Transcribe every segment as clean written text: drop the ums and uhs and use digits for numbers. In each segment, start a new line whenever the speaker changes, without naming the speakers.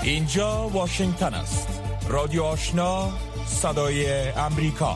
اینجا واشنگتن است. رادیو آشنا، صدای امریکا.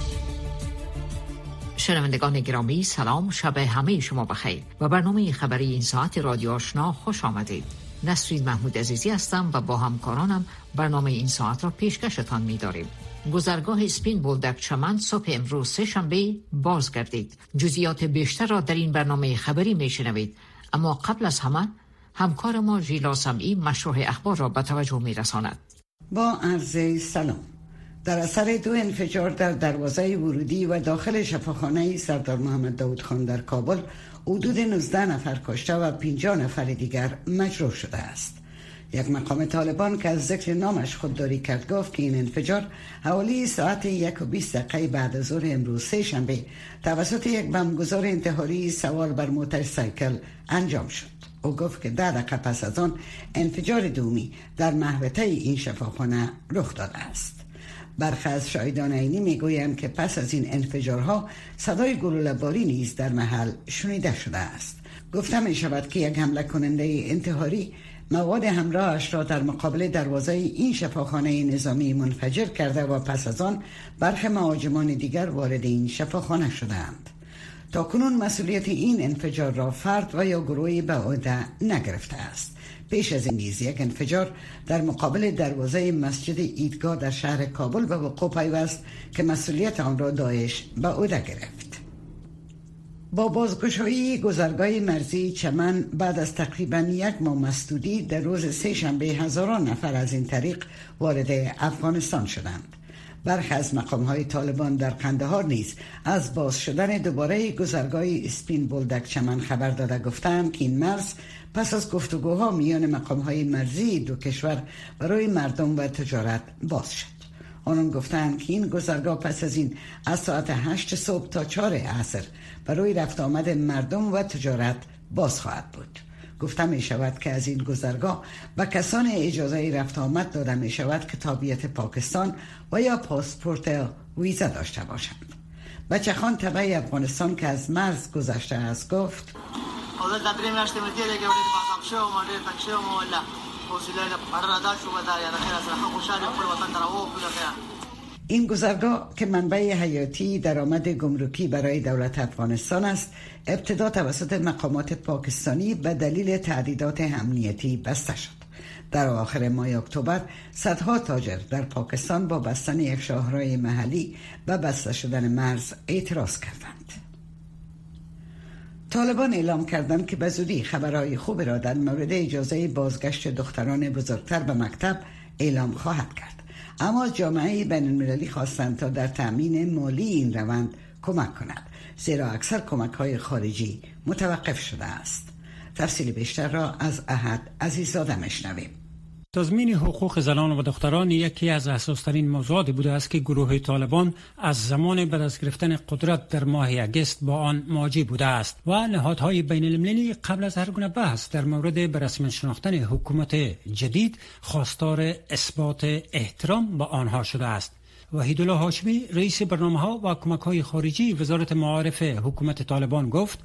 شنوندگان گرامی، سلام، شب همه شما بخیر و برنامه خبری این ساعت رادیو آشنا خوش آمدید. نسرین محمود عزیزی هستم و با همکارانم برنامه این ساعت را پیشکشتان می‌داریم. گذرگاه اسپین بولدک چمن صبح امروز سه‌شنبه بازگردید. جزئیات بیشتر را در این برنامه خبری میشنوید، اما قبل از همه همکار ما ژیلا سمعی مشروع اخبار را به توجه میرساند.
با عرض سلام. در اثر 2 انفجار در دروازه ورودی و داخل شفاخانه سردار محمد داود خان در کابل حدود 19 نفر کشته و 50 نفر دیگر مجروح شده است. یک مقام طالبان که از ذکر نامش خودداری کرد گفت که این انفجار حوالی ساعت 1:20 بعد از ظهر امروز سه‌شنبه توسط یک بمبگذار انتحاری سوار بر موتورسیکل انجام شد. او گفت که 10 دقیقه پس از آن انفجار دومی در محوطه این شفاخانه رخ داده است. برخی از شاهدان عینی میگویند که پس از این انفجارها صدای گلوله‌باری نیز در محل شنیده شده است. گفته می شود که یک حمله کننده انتحاری مواد همراهش را در مقابل دروازه این شفاخانه نظامی منفجر کرده و پس از آن برخی مهاجمان دیگر وارد این شفاخانه شدند. تا کنون مسئولیت این انفجار را فرد و یا گروهی به عهده نگرفته است. پیش از این نیز یک انفجار در مقابل دروازه مسجد عیدگاه در شهر کابل به وقوع پیوست که مسئولیت آن را داعش به عهده گرفت. با بازگشایی گذرگاه مرزی چمن بعد از تقریباً 1 ماه مسدودی در روز سه‌شنبه هزاران نفر از این طریق وارد افغانستان شدند. برخی از مقام‌های طالبان در قندهار نیز از باز شدن دوباره گذرگاه اسپین بولدک چمن خبر داده، گفتند که این مرز پس از گفتگوها میان مقام‌های مرزی دو کشور برای مردم و تجارت باز شد. آنان گفتند که این گذرگاه پس از این از ساعت 8 صبح تا 4 عصر برای رفت آمد مردم و تجارت باز خواهد بود. گفته می شود که از این گذرگاه به کسان اجازه رفت آمد داده می شود که تابعیت پاکستان و یا پاسپورت ویزا داشته باشند. بچه‌خان تبع افغانستان که از مرز گذشته است گفت این گذرگاه که منبع حیاتی درآمد گمرکی برای دولت افغانستان است، ابتدا توسط مقامات پاکستانی به دلیل تهدیدات امنیتی بسته شد. در آخر ماه اکتبر صدها تاجر در پاکستان با بستن یک شاهراه محلی و بسته شدن مرز اعتراض کردند. طالبان اعلام کردند که به زودی خبرهای خوب را در مورد اجازه بازگشت دختران بزرگتر به مکتب اعلام خواهد کرد. اما جامعه بین‌المللی خواستند تا در تأمین مالی این روند کمک کند، زیرا اکثر کمک‌های خارجی متوقف شده است. تفصیل بیشتر را از احد عزیززاده میشنویم.
تضمین حقوق زنان و دختران یکی از اساس‌ترین موضوعاتی بوده است که گروه طالبان از زمان به دست گرفتن قدرت در ماه اگست با آن مواجه بوده است و نهادهای بین‌المللی قبل از هر گونه بحث در مورد به رسمی شناختن حکومت جدید خواستار اثبات احترام به آنها شده است. وحیدالله هاشمی رئیس برنامه‌ها و کمک‌های خارجی وزارت معارف حکومت طالبان گفت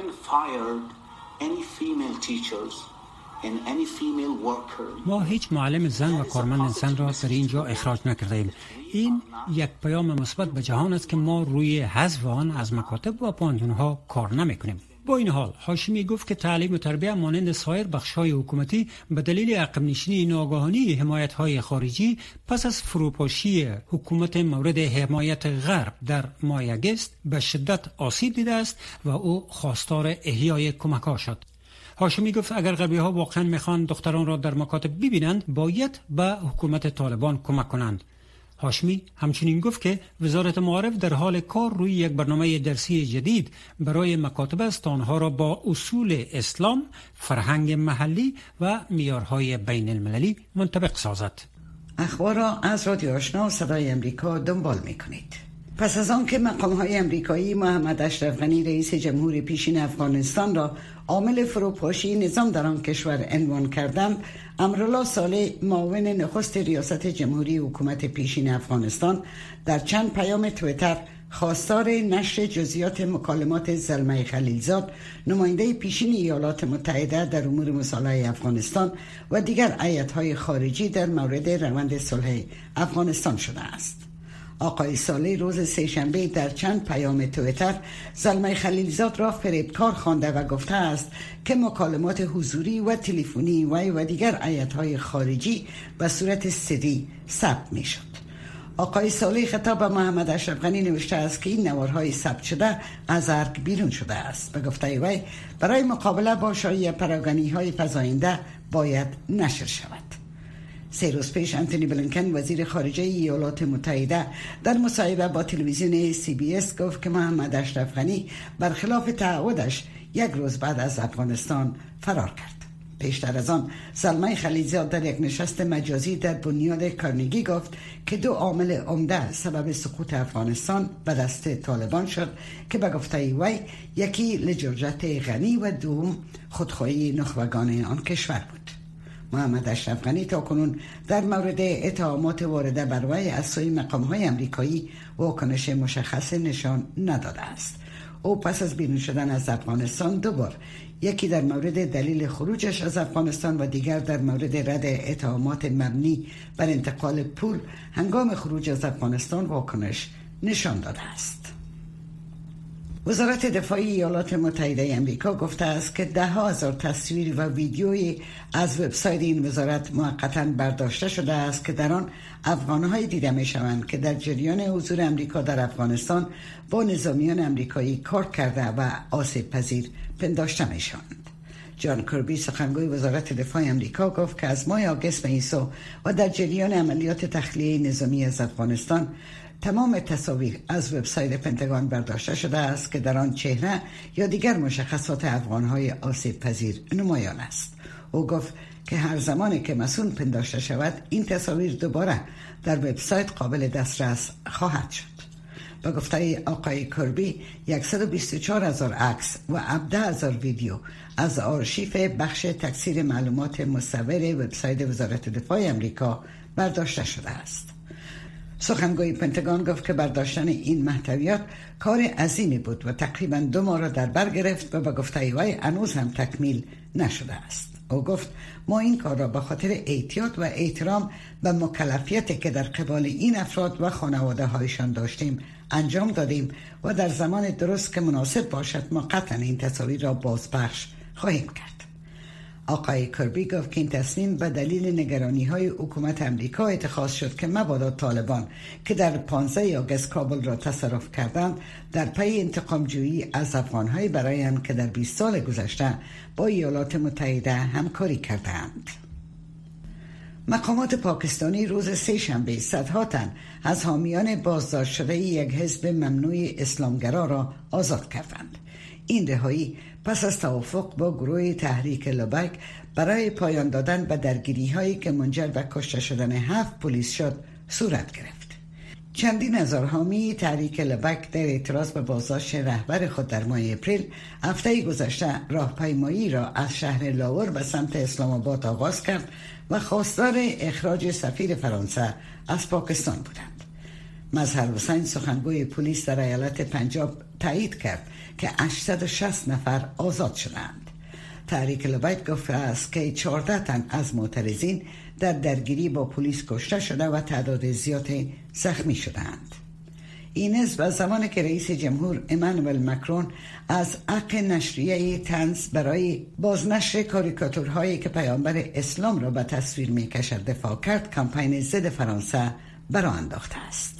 ما هیچ معلم زن و کارمند زن را در اینجا اخراج نکردیم. این یک پیام مثبت به جهان است که ما روی حذف آن از مکاتب و پانتونها کار نمی‌کنیم. با این حال هاشمی گفت که تعلیم و تربیت مانند سایر بخش‌های حکومتی به دلیل عقب نشینی ناگهانی حمایت‌های خارجی پس از فروپاشی حکومت مورد حمایت غرب در ماه اگست به شدت آسیب دیده است و او خواستار احیای کمک‌ها شد. هاشمی گفت اگر غربی‌ها واقعا میخوان دختران را در مکاتب ببینند باید به حکومت طالبان کمک کنند. هاشمی همچنین گفت که وزارت معارف در حال کار روی یک برنامه درسی جدید برای مکاتب است تا آنها را با اصول اسلام، فرهنگ محلی و معیارهای بین المللی منطبق سازد.
اخبار را از رادیو آشنا صدای امریکا دنبال میکنید. پس از آن که مقام‌های امریکایی محمد اشرف غنی رئیس جمهور پیشین افغانستان را عامل فروپاشی نظام در آن کشور عنوان کردند، امرالله صالح معاون نخست ریاست جمهوری حکومت پیشین افغانستان در چند پیام توییتر خواستار نشر جزئیات مکالمات زلمه خلیلزاد، نماینده پیشین ایالات متحده در امور مصالحه افغانستان و دیگر هیئت‌های خارجی در مورد روند صلح افغانستان شده است. آقای صالح روز سه‌شنبه در چند پیام توییتر زلمه خلیلزاد را فریبکار خوانده و گفته است که مکالمات حضوری و تلفنی وی و دیگر هیئت‌های خارجی به صورت سری ثبت می‌شد. آقای صالح خطاب به محمد اشرف غنی نوشته است که این نوارهای ثبت شده از ارگ بیرون شده است. به گفته وی برای مقابله با شایعه پراگنده‌های فزاینده باید نشر شود. 3 روز پیش انتونی بلینکن وزیر خارجه ایالات متحده در مصاحبه با تلویزیون CBS گفت که محمد اشرف غنی برخلاف تعهدش 1 روز بعد از افغانستان فرار کرد. پیشتر از آن زلمه خلیلزاد در یک نشست مجازی در بنیاد کارنگی گفت که 2 عامل عمده سبب سقوط افغانستان به دست طالبان شد که به گفته وی یکی لجرجت غنی و دوم خودخواهی نخبگان آن کشور بود. محمد اشرف غنی تاکنون در مورد اتهامات وارده بر وی از سوی مقام‌های آمریکایی واکنش مشخص نشان نداده است. او پس از بیرون شدن از افغانستان 2 بار، یکی در مورد دلیل خروجش از افغانستان و دیگر در مورد رد اتهامات مبنی بر انتقال پول هنگام خروج از افغانستان واکنش نشان داده است. وزارت دفاع ایالات متحده آمریکا گفته است که 10,000 تصویر و ویدیویی از وبسایت این وزارت موقتا برداشته شده است که در آن افغان‌های دیده می‌شوند که در جریان حضور آمریکا در افغانستان با نظامیان آمریکایی کار کرده و آسیب پذیر پنداشته می‌شوند. جان کربی سخنگوی وزارت دفاع آمریکا گفت که از ماه آگوست به این سو و در جریان عملیات تخلیه نظامی از افغانستان تمام تصاویر از وبسایت پنتاگون برداشته شده است که در آن چهره یا دیگر مشخصات افغان‌های آسیب پذیر نمایان است. او گفت که هر زمانی که مسئول پنداشته شود این تصاویر دوباره در وبسایت قابل دسترس خواهد شد. با گفته آقای کربی 124,000 عکس و 17,000 ویدیو از آرشیف بخش تکثیر معلومات مصور وبسایت وزارت دفاع آمریکا برداشته شده است. سخنگوی پنتاگون گفت که برداشتن این محتویات کار عظیمی بود و تقریباً 2 ماه را در بر گرفت و به گفته وی هنوز هم تکمیل نشده است. او گفت ما این کار را به خاطر احتیاط و احترام به مکلفیتی که در قبال این افراد و خانواده هایشان داشتیم انجام دادیم و در زمان درست که مناسب باشد ما قطعاً این تصاویر را بازپخش خواهیم کرد. آقای کربی گفت که این تصمیم به دلیل نگرانی‌های حکومت آمریکا اتخاذ شد که مبادا طالبان که در 15 آگوست کابل را تصرف کردند در پی انتقام جویی از افغان‌های برایند که در 20 سال گذشته با ایالات متحده همکاری کردند. مقامات پاکستانی روز سه‌شنبه صدها تن از حامیان بازداشت شده یک حزب ممنوع اسلامگرا را آزاد کردند. این رهایی پس از توافق با گروه تحریک لبک برای پایان دادن به درگیری‌هایی که منجر به کشته شدن 7 پلیس شد صورت گرفت. چندین هزار حامی تحریک لبک در اعتراض به بازداشت رهبر خود در ماه اپریل هفته گذشته راهپیمایی را از شهر لاهور به سمت اسلام آباد آغاز کرد و خواستار اخراج سفیر فرانسه از پاکستان بودند. مظهر حسین سخنگوی پلیس در ایالت پنجاب تایید کرد که 860 نفر آزاد شدند. تحریک لبک گفته است که 14 تن از معترضین در درگیری با پلیس کشته شده و تعداد زیادی زخمی شدند. این حزب از زمانی که رئیس جمهور امانوئل مکرون از حق نشریه طنز برای بازنشر کاریکاتورهایی که پیامبر اسلام را به تصویر می‌کشد دفاع کرد، کمپین ضد فرانسه برآ انداخته است.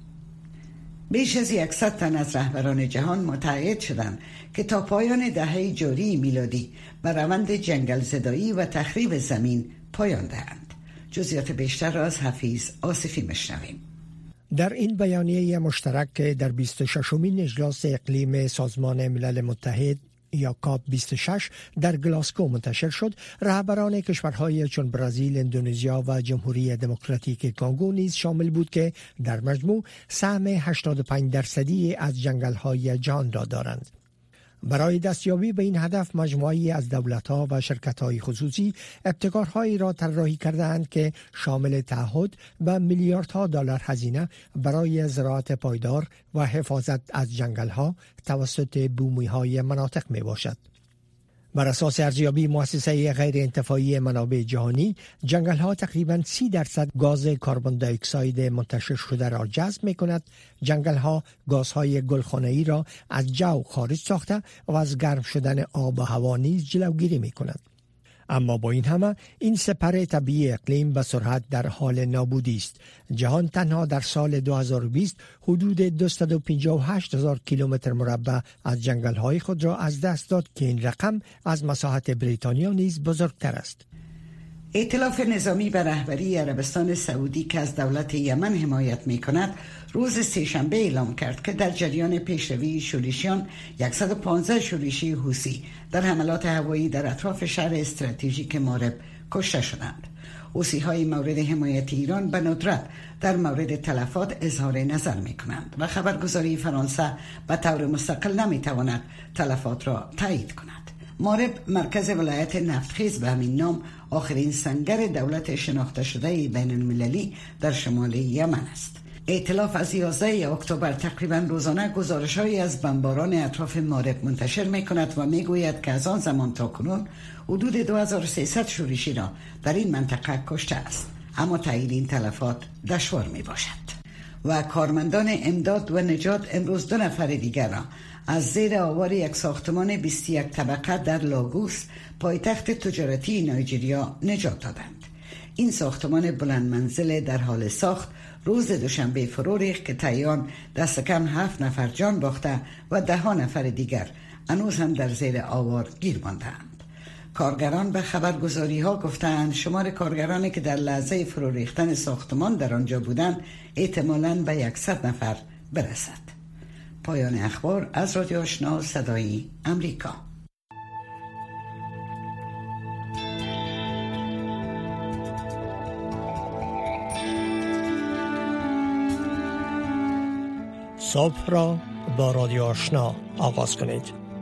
بیش از 100 تن از رهبران جهان متعهد شدند که تا پایان دهه جاری میلادی به روند جنگل زدایی و تخریب زمین پایان دهند. جزئیات بیشتر را از حفیظ آصفی میشنویم.
در این بیانیه مشترک در 26مین اجلاس اقلیم سازمان ملل متحد یا کاپ 26 در گلاسگو منتشر شد، رهبران کشورهای چون برزیل، اندونزیا و جمهوری دموکراتیک کنگو نیز شامل بود که در مجموع سهم 85% از جنگل‌های جهان را دارند. برای دستیابی به این هدف مجموعه‌ای از دولت‌ها و شرکت‌های خصوصی ابتکارهایی را طراحی کرده‌اند که شامل تعهد به میلیاردها دلار هزینه برای زراعت پایدار و حفاظت از جنگل‌ها توسط بومی‌های مناطق میباشد. بر اساس ارزیابی مؤسسه غیر انتفاعی منابع جهانی، جنگل‌ها تقریباً 30% گاز کربن دی اکساید منتشر شده را جذب می‌کند. جنگل‌ها گازهای گلخانه‌ای را از جو خارج ساخته و از گرم شدن آب و هوا نیز جلوگیری می‌کند. اما با این همه این سپر طبیعی اقلیم به سرعت در حال نابودی است. جهان تنها در سال 2020 حدود 258,000 کیلومتر مربع از جنگل‌های خود را از دست داد که این رقم از مساحت بریتانیا نیز بزرگتر است.
ائتلاف نظامی به رهبری عربستان سعودی که از دولت یمن حمایت می کند روز سه‌شنبه اعلام کرد که در جریان پیشروی شورشیان 115 شورشی حوثی در حملات هوایی در اطراف شهر استراتژیک مارب کشته شدند. حوثی‌های مورد حمایت ایران به ندرت در مورد تلفات اظهار نظر می کنند و خبرگزاری فرانسه به طور مستقل نمی تواند تلفات را تایید کند. مارب مرکز ولایت نفتخیز به همین نام آخرین سنگر دولت شناخته شده بین المللی در شمال یمن است. ائتلاف از 11 اکتبر تقریبا روزانه گزارش‌هایی از بمباران اطراف مارب منتشر می‌کند و می‌گوید که از آن زمان تا کنون حدود 2300 شورشی را در این منطقه کشته است، اما تایید این تلفات دشوار می‌باشد. و کارمندان امداد و نجات امروز 2 نفر دیگر را از زیر آوار یک ساختمان 21 طبقه در لاگوس پایتخت تجارتی نایجریا نجات دادند. این ساختمان بلند منزل در حال ساخت روز دوشنبه فرو ریخت که تایان دست کم 7 نفر جان باخته و 10 نفر دیگر هنوز هم در زیر آوار گیر ماندند. کارگران به خبرگزاری ها گفتند شمار کارگرانی که در لحظه فرو ریختن ساختمان در آنجا بودند احتمالاً به 100 نفر برسد. پایان اخبار از رادیو آشنا صدای امریکا.
صبح را با رادیو آشنا آغاز کنید.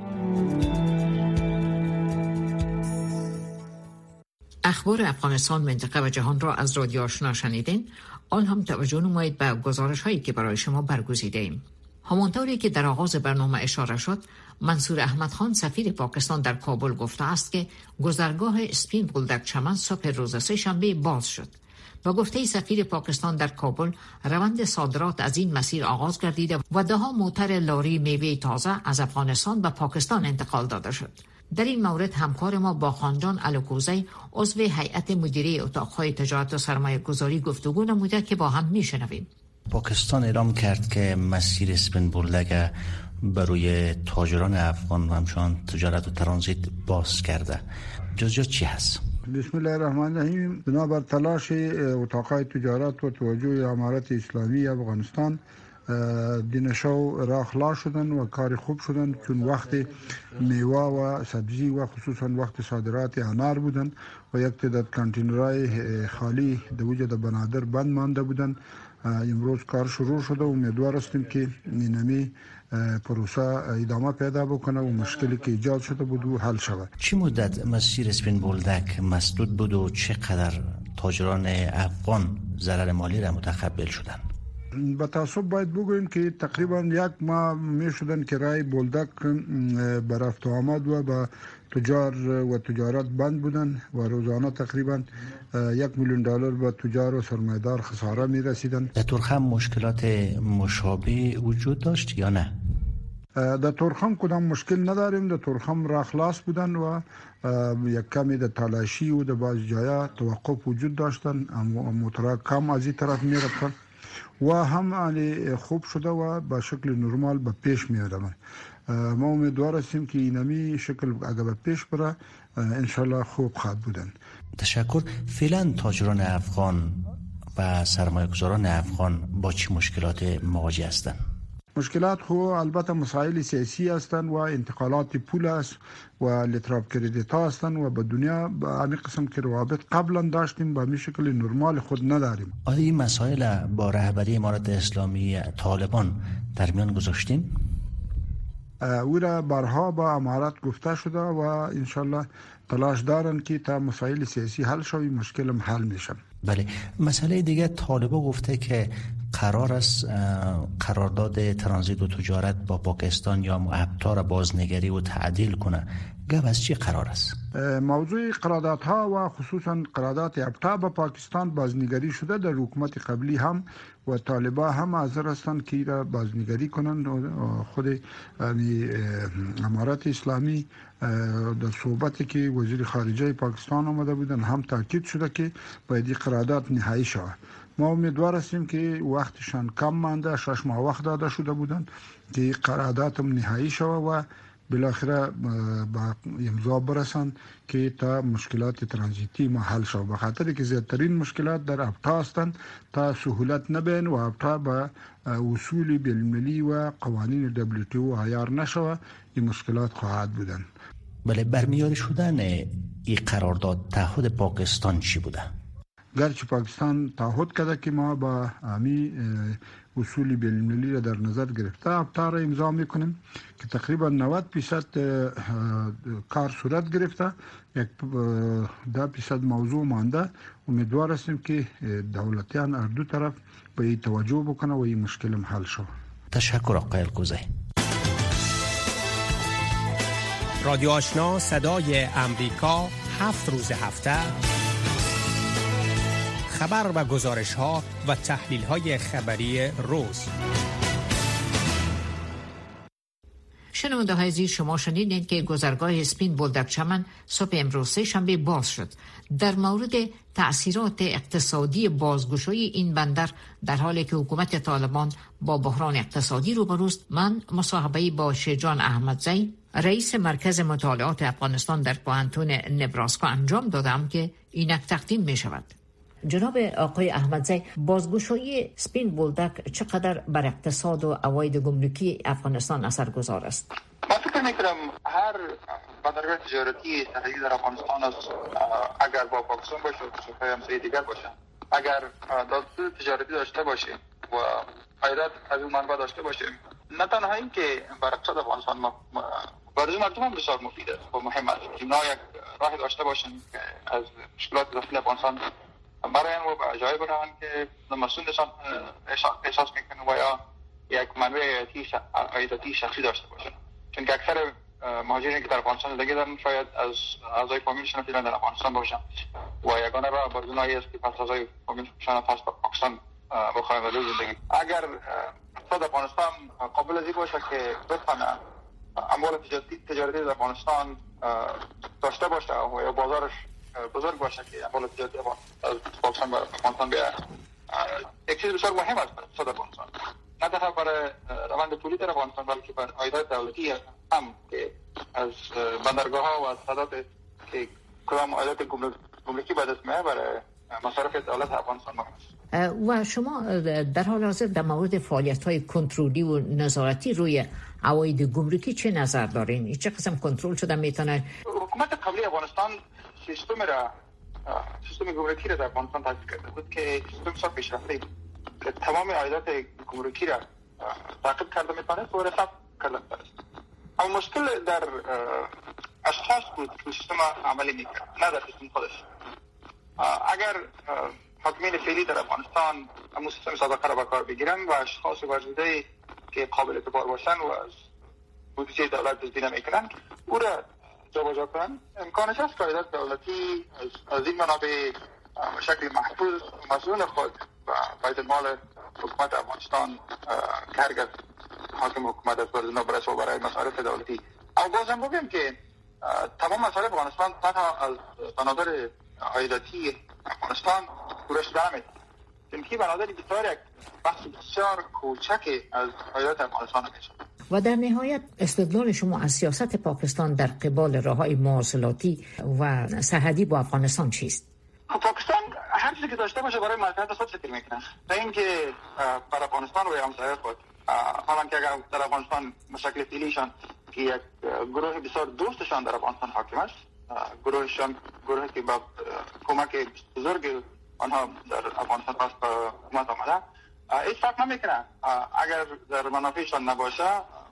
اخبار افغانستان، منطقه و جهان را از رادیو آشنا شنیدین. آن هم توجه نمایید به گزارش هایی که برای شما برگزیده ایم. همانطوری که در آغاز برنامه اشاره شد، منصور احمد خان سفیر پاکستان در کابل گفته است که گذرگاه اسپین بولدک چمن صبح روز سه‌شنبه باز شد. با گفته سفیر پاکستان در کابل، روند صادرات از این مسیر آغاز گردیده و 10 موتر لاری میوه تازه از افغانستان به پاکستان انتقال داده شد. در این مورد همکار ما با خانجان الکوزی عضو هیئت مدیره اتاقهای تجارت و سرمایه گذاری گفتگو نموده که با هم میشنویم.
پاکستان اعلام کرد که مسیر اسپین بولدک برای تاجران افغان و همچنان تجارت و ترانزیت باز کرده. جزئیات چی هست؟
بسم الله الرحمن الرحیم. بنابر تلاش اتاقهای تجارت و توجه امارت اسلامی افغانستان دینشو را خلاص شدن و کار خوب شدن، چون وقت میوه و سبزی و خصوصا وقت صادرات انار بودن و یک تعداد کانتینرهای خالی در وجود بنادر بند مانده بودن. امروز کار شروع شده و امیدوار هستیم که اینمی پروسه ادامه پیدا بکنه و مشکلی که ایجاد شده بود و حل شود.
چه مدت مسیر اسپین بولدک مسدود بود و چقدر تاجران افغان ضرر مالی را متقبل شدند؟
با تاسف باید بگوییم که تقریبا 1 ماه می شدن که رای بولدک به رفت و آمد و با تجار و تجارت بند بودن و روزانه تقریبا $1 میلیون به تجار و سرمایه‌دار خساره می رسیدن.
در تورخم مشکلات مشابه وجود داشت یا نه؟
در تورخم کدام مشکل نداریم. در تورخم راه خلاص بودن و یک کمی در تالاشی و در بعض جایا توقف وجود داشتن، اما موترها کم از این طرف می رفتن و هم خوب شده و به شکل نرمال به پیش می آدم. ما امیدوار هستیم که اینمی شکل اگر به پیش بره انشالله خوب خواهد بودن.
تشکر. فعلا تاجران افغان و سرمایه‌گذاران افغان با چه مشکلات مواجه هستند؟
مشکلات خو البته مسائل سیاسی هستند و انتقالات پول است و لیتراب کردیت هستند و به دنیا به همین قسم که روابط قبلا داشتیم به همین شکل نرمال خود نداریم.
آیا این مسائل با رهبری امارت اسلامی طالبان در میان گذاشتین؟
او را برها با امارات گفته شده و انشالله تلاش دارن که تا مسائل سیاسی حل شوی مشکلم حل میشه.
بله، مسئله دیگه طالبا گفته که قرار است قرارداد ترانزیت و تجارت با پاکستان یا ابتار بازنگری و تعدیل کنه. گپ از چی قرار است؟
موضوع قراردادها و خصوصا قرارداد ابتار با پاکستان بازنگری شده. در حکومت قبلی هم و طالبا هم حاضر هستند که را بازنگری کنند. خود امارات اسلامی در صحبتی که وزیر خارجه پاکستان آمده بودن هم تاکید شده که باید قرارداد نهایی شود. ما امیدوار هستیم که وقتشان کم مانده، 6 ماه وقت داده شده بودند که قرارداد هم نهایی شود و بالاخره با امضا برسند که تا مشکلات ترانزیتی ما حل شود. به خاطر که زیادترین مشکلات در ابتا هستند تا سهولت نبین و ابتا با اصول بین‌المللی و قوانین WTO عیار نشود، این مشکلات خواهد بودند.
بله، برمیاری شدن این قرارداد تعهد پاکستان چی بوده؟
گرچه پاکستان تعهد کرده که ما با امی اصول بین‌المللی را در نظر گرفته ابتا را امضا میکنیم که تقریبا 90% کار صورت گرفته، 10% موضوع مانده. امیدوار هستیم که دولتیان هر دو طرف به این توجه بکنه و این مشکل حل شود.
تشکر آقای القوزی.
رادیو آشنا صدای امریکا 7 روز هفته خبر و گزارش ها و تحلیل های خبری روز.
شنونده های عزیز، شما شنیدید که گذرگاه اسپین بولدک چمن صبح امروز شنبه باز شد. در مورد تأثیرات اقتصادی بازگشایی این بندر در حالی که حکومت طالبان با بحران اقتصادی روبروست، من مصاحبه‌ای با شجاع احمدزی رئیس مرکز مطالعات افغانستان در پوهنتون نبراسکا انجام دادم که اینک تقدیم می شود. جناب آقای احمدزی، بازگشایی اسپین بولدک چقدر بر اقتصاد و عواید گمرکی افغانستان اثرگذار است؟
من فکر می‌کنم هر بندرگاه تجارتی سرحدی در افغانستان است، اگر با پاکستان باشه و همسایه دیگر باشه، اگر دستور تجارتی داشته باشه و عایدات از اون منبع داشته باشه، نه تنها این که بر اقتصاد افغانستان برای مردم هم بسیار مفید است و مهم است که اینا یک راه داشته باشن که از مشکلات داخلی افغانستان برای ما به جای برن که مسئول احساس میکنن و یا یک منبع عایداتی شخصی داشته باشن. چون که اکثر مهاجرین که در افغانستان زندگی دارن شاید از اعضای فامیلشون فعلا در افغانستان باشن و یگانه راه برزنایی است که پس اعضای فامیلشون پس پاکستان بخواهیم زندگی. اگر اقتصاد افغانستان قابل از این باشه که بتونه اموال تجارتی در افغانستان داشته باشه و یا بازارش بزرگ باشه که اموال تجارتی از پاکستان به افغانستان بیاد، یک چیز بسیار مهم است برای اقتصاد افغانستان، نه تنها برای روند پولی در افغانستان بلکه برای عایدات دولتی هم که از بندرگاه ها و صادرات که کدام عایدات گمرکی به دست میاد برای مصارف دولت افغانستان مهم است.
و شما در حال حاضر در مورد فعالیت‌های کنترلی و نظارتی روی عواید گمرکی چه نظر دارین؟ چه قسم کنترل شده میتونه؟
حکومت قبلی افغانستان سیستم گمرکی را در افغانستان تأسیس کرده بود که سیستم بسیار پیشرفته که تمام عایدات گمرکی را تعقیب کرده میتونه و رسد کرده میتونه. اما مشکل در اشخاص بود که سیستم عملی میکرد، نه در سیستم خودش. اگر حاکمین فعلی در افغانستان همون سیستم سابقه را به کار بگیرن و اشخاص ورزیده که قابل اعتبار باشن و از بودجه دولت دزدی نمیکنن او را جابجا کنن، امکانش هست که عایدات دولتی از این منابع شکل محفوظ مسئول خود و بیت المال حکومت افغانستان که هرگز حاکم حکومت از برزنا برسه برای مصارف دولتی. اما باز هم بگیم که تمام مصارف افغانستان تنها از بنادر عایداتی افغانستان پوره شده نمیده، چون که بنادر بسیار یک بخش بسیار کوچک از عایدات افغانستان میشه.
و در نهایت استدلال شما از سیاست پاکستان در قبال راههای مواصلاتی و سرحدی با افغانستان چیست؟
پاکستان هر چیزی که داشته باشه برای مصلحت خود فکر میکنه، تا اینکه برای افغانستان و همسایه خود، حالا که اگر در افغانستان مشکل فعلیشان که یک گروه بسیار دوستشان در افغانستان حاکم است، گروهی که با کمک بزرگ آنها در افغانستان پس به حکومت آمده، هیچ فرق نمیکنه. اگر در منافعشان نباشه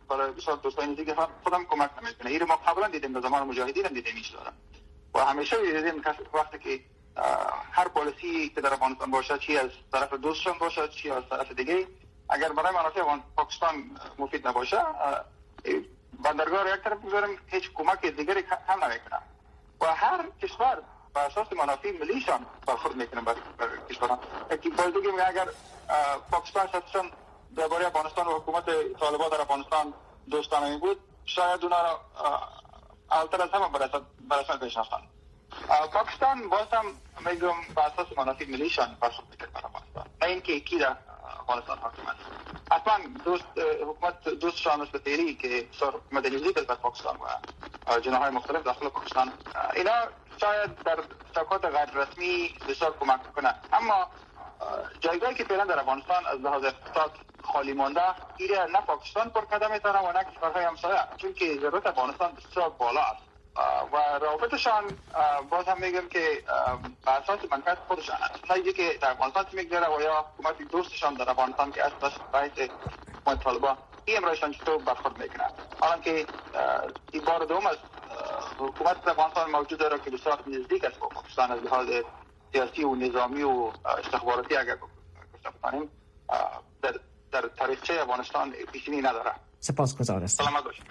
برای بسیار دوستان دیگه خودم کمک نمیکنه. این ما قبلا دیدیم در زمان مجاهدین هم دیدیم ایش داره و همیشه دیدیم که وقتی که هر پالیسی که در افغانستان باشه، چی از طرف دوستشان باشه چی از طرف دیگه، اگر برای منافع پاکستان مفید نباشه بندرگاه را یک طرف بگذاریم، هیچ کمک دیگری هم نمیکنه و هر کشور بر اساس منافع ملیشان برخورد میکنه بر کشوران. که باید بگیم اگر پاکستان شخصا درباره افغانستان و حکومت طالبان در افغانستان دوستانه بود، شاید اونا را اولتر از همه برسان بشناسند. پاکستان باز هم میگم بر اساس منافع ملیشان برخورد میکنه بر افغانستان، نه اینکه کی در افغانستان حاکم است. اصلا حکومت دوستشان مثل تیری که حکومت نزدیک است بر پاکستان و جناح‌های مختلف داخل پاکستان، اینا شاید در سکوت غیر رسمی بسیار کمک کنه. اما جایگاهی که فعلا در افغانستان از لحاظ اقتصاد خالی مانده، ایره نه پاکستان پر قدم میتونه و نه کشورهای همسایه، چون که ضرورت افغانستان بسیار بالا است و روابطشان باز هم میگم که بر اساس منفعت خودشان است، نه اینکه که در افغانستان میگذره و یا حکومت دوستشان در افغانستان که اصلا رئیس حکومت طالبان این امرایشان چطور برخورد میکنه. حالا که این بار دوم است حکومت افغانستان موجود داره که بسیار نزدیک است با پاکستان از لحاظ سیاسی و نظامی و استخباراتی. اگر گفته بکنیم در تاریخچه افغانستان پیشینی نداره.
سپاسگزارم.
سلامت باشید.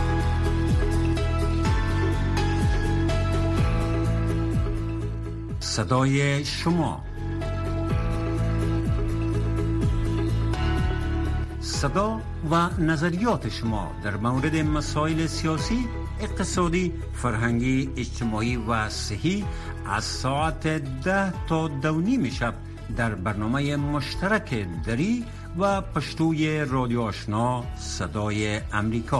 صدای شما، صدا و نظریات شما در مورد مسائل سیاسی، اقتصادی، فرهنگی، اجتماعی و صحی از ساعت 10 تا 2:30 شب در برنامه مشترک دری و پشتوی رادیو آشنا صدای امریکا.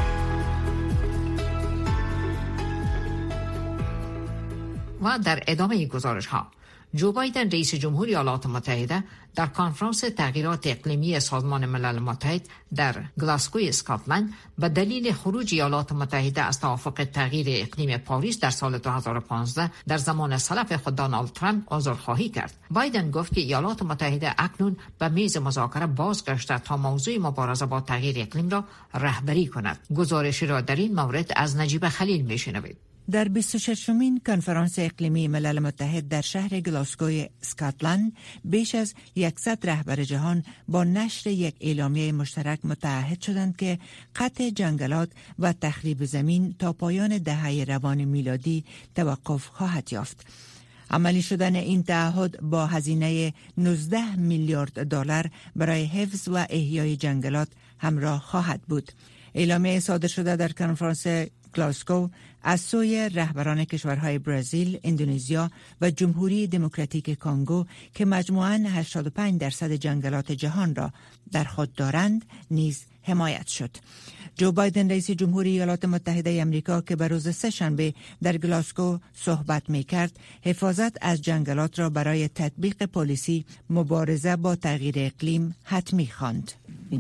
و در ادامه گزارش ها، جو بایدن رئیس جمهوری ایالات متحده در کنفرانس تغییرات اقلیمی سازمان ملل متحد در گلاسگو اسکاتلند به دلیل خروج ایالات متحده از توافق تغییر اقلیم پاریس در سال 2015 در زمان سلف خود دونالد ترامپ عذرخواهی کرد. بایدن گفت که ایالات متحده اکنون به میز مذاکره بازگشته تا موضوع مبارزه با تغییر اقلیم را رهبری کند. گزارشی را در این مورد از نجیب خلیل میشنوید.
در 26مین کنفرانس اقلیمی ملل متحد در شهر گلاسگو اسکاتلند بیش از 100 رهبر جهان با نشر یک اعلامیه مشترک متعهد شدند که قطع جنگلات و تخریب زمین تا پایان دهه روان میلادی توقف خواهد یافت. عملی شدن این تعهد با هزینه 19 میلیارد دلار برای حفظ و احیای جنگلات همراه خواهد بود. اعلامیه صادر شده در کنفرانس گلاسگو از سوی رهبران کشورهای برزیل، اندونزیا و جمهوری دموکراتیک کانگو که مجموعاً 85% جنگلات جهان را در خود دارند نیز حمایت شد. جو بایدن رئیس جمهوری ایالات متحده آمریکا که به روز سه‌شنبه در گلاسگو صحبت می‌کرد، حفاظت از جنگلات را برای تطبیق پالیسی مبارزه با تغییر اقلیم حتمی خواند.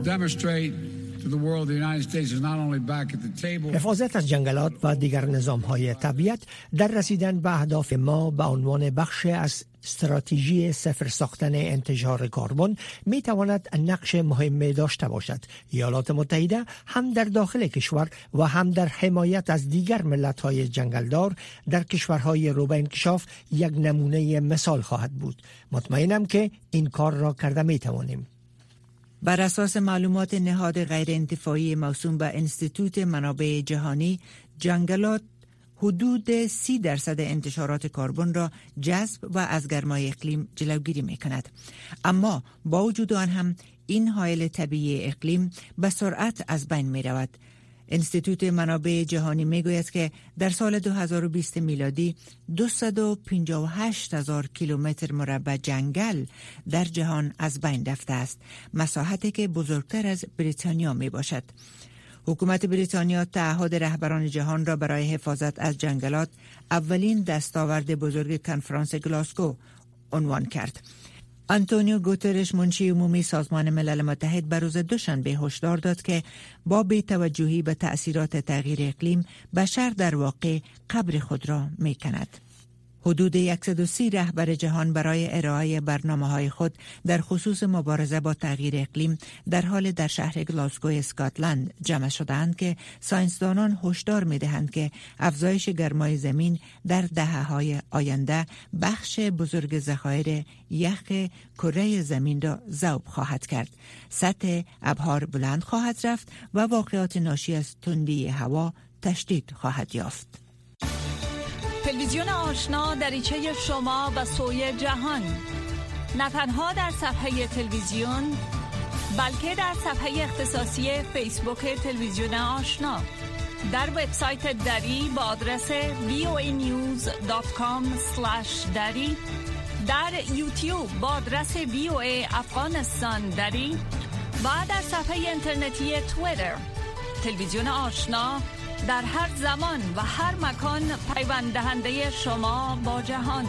حفاظت از جنگلات و دیگر نظام‌های طبیعت در رسیدن به اهداف ما به عنوان بخش از استراتژی صفر ساختن انتشار کربن می تواند نقش مهمی داشته باشد. ایالات متحده هم در داخل کشور و هم در حمایت از دیگر ملت‌های جنگلدار در کشورهای رو به انکشاف یک نمونه مثال خواهد بود. مطمئنم که این کار را کرده می توانیم.
بر اساس معلومات نهاد غیر انتفاعی موسوم به انستیتوت منابع جهانی، جنگلات حدود 30% انتشارات کربن را جذب و از گرمای اقلیم جلوگیری می کند. اما با وجود آن هم این حائل طبیعی اقلیم به سرعت از بین می رود. انستیتوت منابع جهانی می گوید که در سال 2020 میلادی 258,000 کیلومتر مربع جنگل در جهان از بین رفته است، مساحتی که بزرگتر از بریتانیا می باشد. حکومت بریتانیا تعهد رهبران جهان را برای حفاظت از جنگلات اولین دستاورد بزرگ کنفرانس گلاسگو عنوان کرد. آنتونیو گوترش منشی عمومی سازمان ملل متحد بر روز دوشنبه هشدار داد که با بی‌توجهی به تأثیرات تغییر اقلیم بشر در واقع قبر خود را می‌کند. حدود 130 رهبر جهان برای ارائه برنامه‌های خود در خصوص مبارزه با تغییر اقلیم در حال در شهر گلاسگو اسکاتلند جمع شدند که ساینسدانان هشدار می‌دهند که افزایش گرمای زمین در دهه‌های آینده بخش بزرگ ذخایر یخ کره زمین را ذوب خواهد کرد. سطح ابحار بلند خواهد رفت و واقعات ناشی از تندی هوا تشدید خواهد یافت.
تلویزیون آشنا دریچه شما و سوی جهان، نه تنها در صفحه تلویزیون بلکه در صفحه اختصاصی فیسبوک تلویزیون آشنا، در وبسایت دری با آدرس voanews.com/dari، در یوتیوب با آدرس VOA افغانستان دری و در صفحه اینترنتی توییتر. تلویزیون آشنا در هر زمان و هر مکان پیوند دهنده شما با جهان.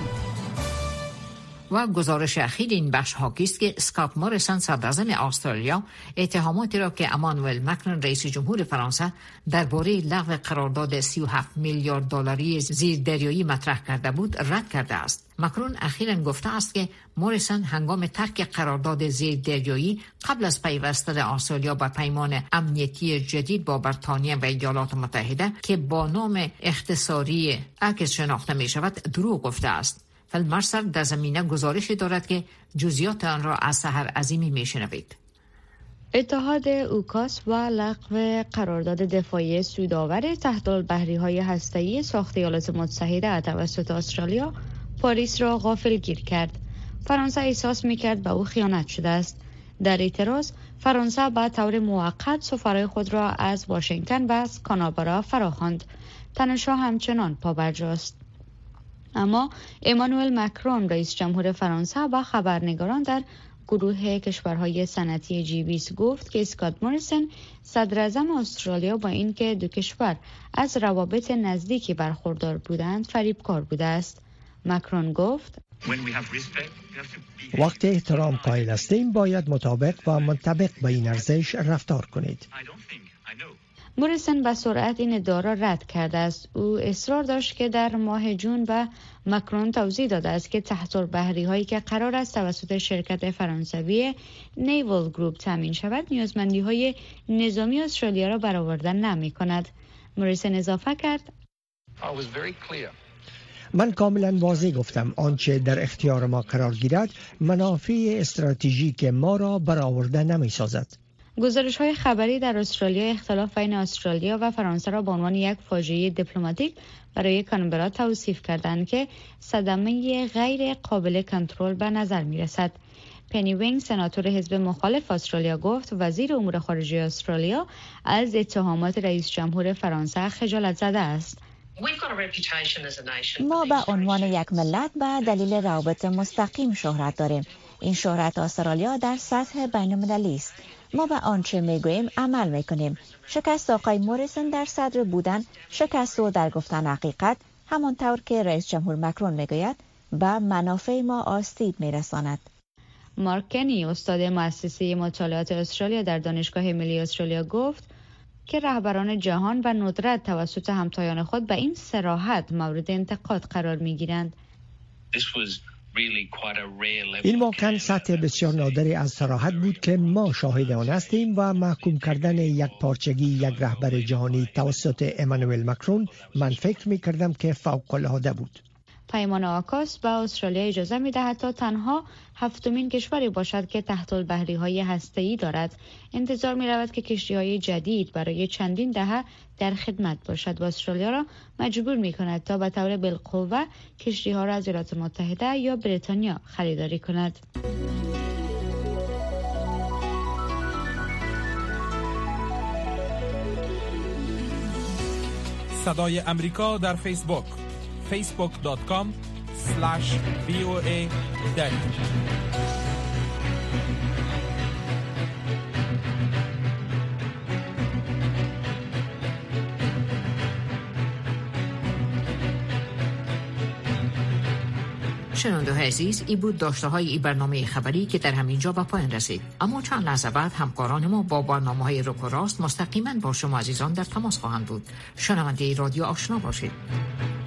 و گزارش اخیر این بخش حاکی است که اسکات موریسون صدراعظم استرالیا اتهاماتی را که امانوئل مکرون رئیس جمهور فرانسه درباره لغو قرارداد 37 میلیارد دلاری زیردریایی مطرح کرده بود رد کرده است. مکرون اخیراً گفته است که موریسون هنگام ترک قرارداد زیردریایی قبل از پیوستن استرالیا به پیمان امنیتی جدید با بریتانیا و ایالات متحده که با نام اختصاری اکس شناخته می شود دروغ گفته است. فیلمرسر در زمینه گزارشی دارد که جزئیات آن را از سحر عظیمی میشنوید.
اتحاد اوکاس و لغو قرارداد دفاعی سودآور تحت البحری‌های هسته‌ای ساخت ایالات متحده توسط استرالیا پاریس را غافلگیر کرد. فرانسه احساس می‌کرد به او خیانت شده است. در اعتراض فرانسه به طور موقت سفرای خود را از واشنگتن و از کانبرا فراخواند. تنش‌ها همچنان پابرجاست. اما امانوئل مکرون رئیس جمهور فرانسه با خبرنگاران در گروه کشورهای صنعتی G20 گفت که اسکات موریسون صدراعظم استرالیا با اینکه دو کشور از روابط نزدیکی برخوردار بودند فریبکار بوده است. مکرون گفت
وقتی احترام قائل هستیم باید مطابق و منطبق با این ارزش رفتار کنید.
موریسون به سرعت این ادعا را رد کرده است. او اصرار داشت که در ماه جون به مکرون توضیح داده است که تحت البحری هایی که قرار است توسط شرکت فرانسوی نیول گروپ تامین شود نیازمندی های نظامی استرالیا را برآورده نمی کند. موریسون اضافه کرد
من کاملا واضح گفتم آنچه در اختیار ما قرار گیرد منافع استراتژیک ما را برآورده نمی سازد.
گزارش‌های خبری در استرالیا اختلاف بین استرالیا و فرانسه را به عنوان یک فاجعه دیپلماتیک برای کانبرا توصیف کردند که صدمه غیر قابل کنترل به نظر می‌رسد. پنی وینگ سناتور حزب مخالف استرالیا گفت وزیر امور خارجه استرالیا از اتهامات رئیس جمهور فرانسه خجالت زده است.
ما به عنوان یک ملت به دلیل روابط مستقیم شهرت داریم. این شهرت استرالیا در سطح بین‌المللی است. ما به آنچه میگوییم عمل میکنیم. شکست آقای موریسون در صدر بودن، شکست او در گفتن حقیقت، همانطور که رئیس جمهور مکرون میگوید، به منافع ما آسیب میرساند.
مارک کنی استاد مؤسسه مطالعات استرالیا در دانشگاه ملی استرالیا گفت که رهبران جهان و ندرت توسط همتایان خود به این صراحت مورد انتقاد قرار میگیرند.
این واقعا سطح بسیار نادری از صراحت بود که ما شاهد آن هستیم و محکوم کردن یک پارچگی یک رهبر جهانی توسط امانوئل مکرون من فکر می کردم که فوق العاده بود.
پیمان آکاس به استرالیا اجازه می دهد تا تنها هفتمین کشوری باشد که تحت البحری های هسته‌ای دارد. انتظار می رود که کشتی های جدید برای چندین دهه در خدمت باشد و استرالیا را مجبور می کند تا به طور بالقوه کشتی ها را از ایالات متحده یا بریتانیا خریداری کند.
صدای امریکا در فیسبوک facebook.com/VOA Delhi.
شنونده عزیز، این بود داشته های این برنامه خبری که در همینجا به پایان رسید. اما چند لحظه بعد همکاران ما با برنامه های رک و راست مستقیما با شما عزیزان در تماس خواهند بود. شنونده رادیو آشنا باشید.